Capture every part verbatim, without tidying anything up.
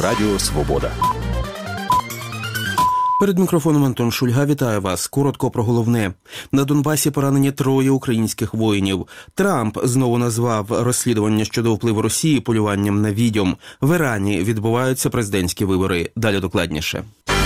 Радіо Свобода. Перед мікрофоном Антон Шульга. Вітаю вас. Коротко про головне. На Донбасі поранені троє українських воїнів. Трамп знову назвав розслідування щодо впливу Росії полюванням на відьом. В Ірані відбуваються президентські вибори. Далі докладніше.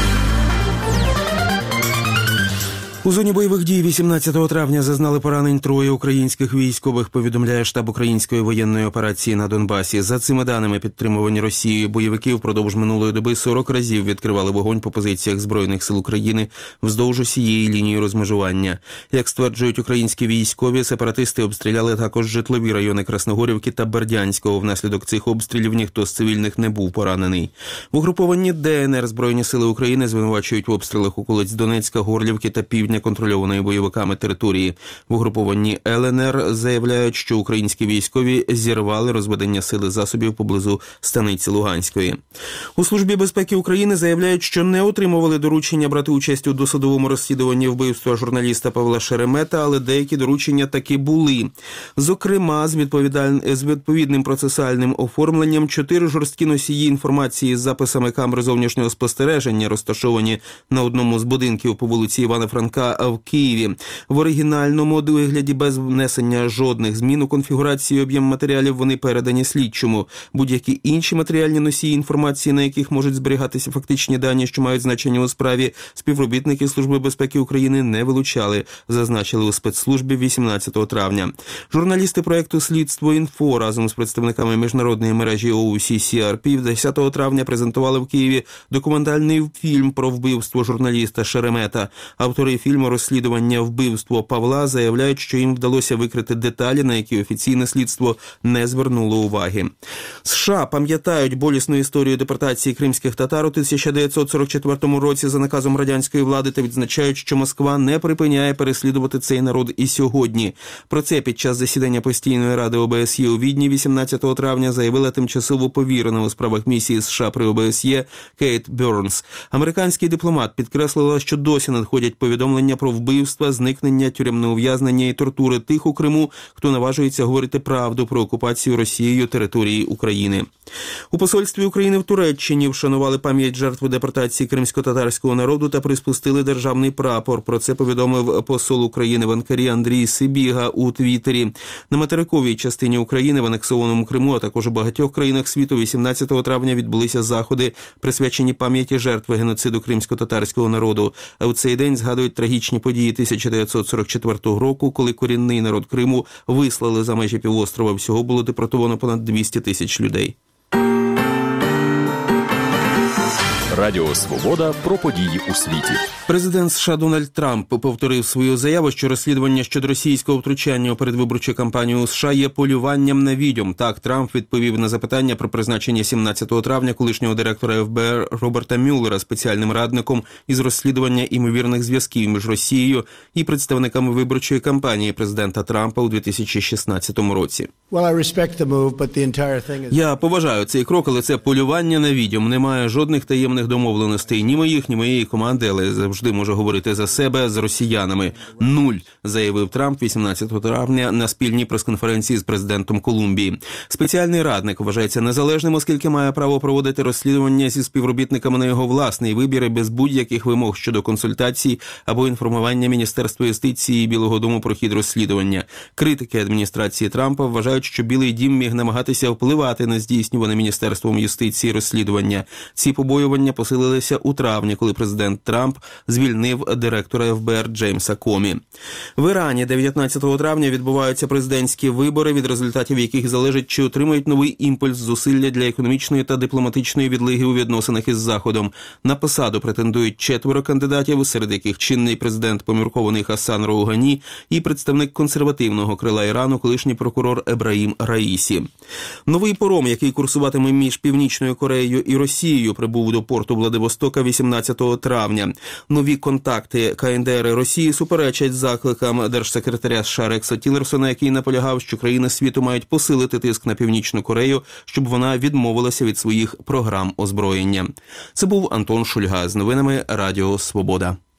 У зоні бойових дій вісімнадцятого травня зазнали поранень троє українських військових, повідомляє штаб української воєнної операції на Донбасі. За цими даними, підтримувані Росією бойовики впродовж минулої доби сорок разів відкривали вогонь по позиціях Збройних сил України вздовж усієї лінії розмежування. Як стверджують українські військові, сепаратисти обстріляли також житлові райони Красногорівки та Бердянського. Внаслідок цих обстрілів ніхто з цивільних не був поранений. В угрупованні ДНР Збройні сили України звинувачують в обстрілах околиць Донецька, Горлівки та півдня контрольованої бойовиками території. В угрупованні ЛНР заявляють, що українські військові зірвали розведення сили засобів поблизу станиці Луганської. У Службі безпеки України заявляють, що не отримували доручення брати участь у досудовому розслідуванні вбивства журналіста Павла Шеремета, але деякі доручення таки були. Зокрема, з, відповідаль... з відповідним процесуальним оформленням чотири жорсткі носії інформації з записами камер зовнішнього спостереження, розташовані на одному з будинків по вулиці Івана Франка в Києві. В оригінальному вигляді без внесення жодних змін у конфігурації і об'єм матеріалів вони передані слідчому. Будь-які інші матеріальні носії інформації, на яких можуть зберігатися фактичні дані, що мають значення у справі, співробітники Служби безпеки України не вилучали, зазначили у спецслужбі вісімнадцятого травня. Журналісти проєкту «Слідство.Інфо» разом з представниками міжнародної мережі о у сі сі ар пі десятого травня презентували в Києві документальний фільм про вбивство журналіста Шеремета. Автори фільму «Розслідування вбивства Павла» заявляють, що їм вдалося викрити деталі, на які офіційне слідство не звернуло уваги. США пам'ятають болісну історію депортації кримських татар у тисяча дев'ятсот сорок четвертому році за наказом радянської влади та відзначають, що Москва не припиняє переслідувати цей народ і сьогодні. Про це під час засідання Постійної ради о бе ес є у Відні вісімнадцятого травня заявила тимчасово повірена у справах місії США при о бе ес є Кейт Бернс. Американський дипломат підкреслила, що досі надходять повідомлення про вбивства, зникнення, тюремне ув'язнення і тортури тих у Криму, хто наважується говорити правду про окупацію Росією території України. У посольстві України в Туреччині вшанували пам'ять жертв депортації кримсько-татарського народу та приспустили державний прапор. Про це повідомив посол України в Анкарі Андрій Сибіга у Твіттері. На материковій частині України в анексованому Криму, а також у багатьох країнах світу вісімнадцятого травня відбулися заходи, присвячені пам'яті жертв геноциду кримсько-татарського народу. А у цей день згадують трагічні події тисяча дев'ятсот сорок четвертого року, коли корінний народ Криму вислали за межі півострова. Всього було депортовано понад двісті тисяч людей. Радіо Свобода про події у світі. Президент США Дональд Трамп повторив свою заяву, що розслідування щодо російського втручання у передвиборчу кампанію у США є полюванням на відьом. Так, Трамп відповів на запитання про призначення сімнадцятого травня колишнього директора еф бе ер Роберта Мюллера спеціальним радником із розслідування імовірних зв'язків між Росією і представниками виборчої кампанії президента Трампа у дві тисячі шістнадцятому році. Я поважаю цей крок, але це полювання на відьом. Немає жодних таємних домовленостей ні моїх, ні моєї команди, але завжди можу говорити за себе з росіянами. Нуль, заявив Трамп вісімнадцятого травня на спільній прес-конференції з президентом Колумбії. Спеціальний радник вважається незалежним, оскільки має право проводити розслідування зі співробітниками на його власний вибір і без будь-яких вимог щодо консультацій або інформування Міністерства юстиції і Білого дому про хід розслідування. Критики адміністрації Трампа вважають, що Білий дім міг намагатися впливати на здійснюване Міністерством юстиції розслідування. Ці побоювання посилилися у травні, коли президент Трамп звільнив директора еф бе ер Джеймса Комі. В Ірані дев'ятнадцятого травня відбуваються президентські вибори, від результатів яких залежить, чи отримають новий імпульс зусилля для економічної та дипломатичної відлиги у відносинах із Заходом. На посаду претендують четверо кандидатів, серед яких чинний президент поміркований Хасан Роугані і представник консервативного крила Ірану, колишній прокурор Ебраїм Раїсі. Новий паром, який курсуватиме між Північною Кореєю і Росією, прибув до порту Владивостока вісімнадцятого травня. Нові контакти ка ен де ер і Росії суперечать закликам держсекретаря США Рекса Тілерсона, який наполягав, що країни світу мають посилити тиск на Північну Корею, щоб вона відмовилася від своїх програм озброєння. Це був Антон Шульга з новинами Радіо Свобода.